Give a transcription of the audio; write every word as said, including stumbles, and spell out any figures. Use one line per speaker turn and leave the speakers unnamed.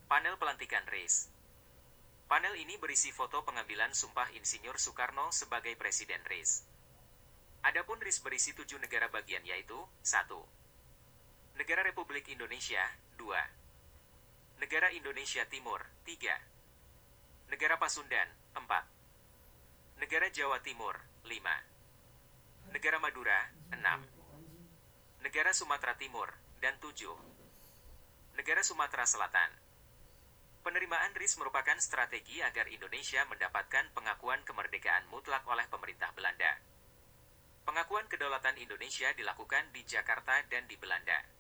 Panel pelantikan R I S. Panel ini berisi foto pengambilan Sumpah Insinyur Soekarno sebagai Presiden R I S. Adapun R I S berisi tujuh negara bagian yaitu satu. Negara Republik Indonesia, dua. Negara Indonesia Timur, tiga. Negara Pasundan, empat. Negara Jawa Timur, lima. Negara Madura, enam. Negara Sumatera Timur, dan tujuh. Negara Sumatera Selatan. Penerimaan R I S merupakan strategi agar Indonesia mendapatkan pengakuan kemerdekaan mutlak oleh pemerintah Belanda. Pengakuan kedaulatan Indonesia dilakukan di Jakarta dan di Belanda.